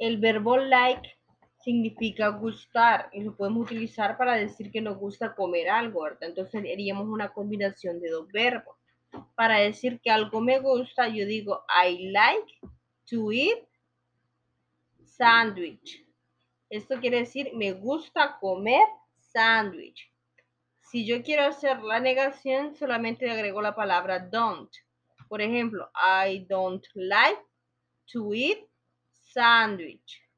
El verbo like significa gustar y lo podemos utilizar para decir que nos gusta comer algo, ¿verdad? Entonces haríamos una combinación de dos verbos. Para decir que algo me gusta, yo digo I like to eat sandwich. Esto quiere decir me gusta comer sándwich. Si yo quiero hacer la negación, solamente agrego la palabra don't. Por ejemplo, I don't like to eat sandwich.